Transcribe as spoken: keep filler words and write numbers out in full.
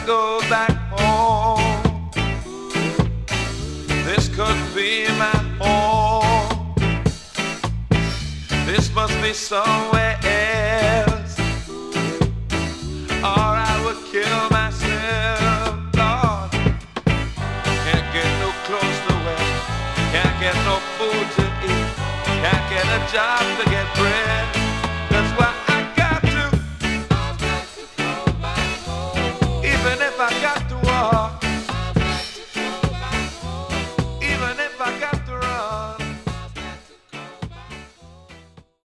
go back home. This could be my home. This must be somewhere else.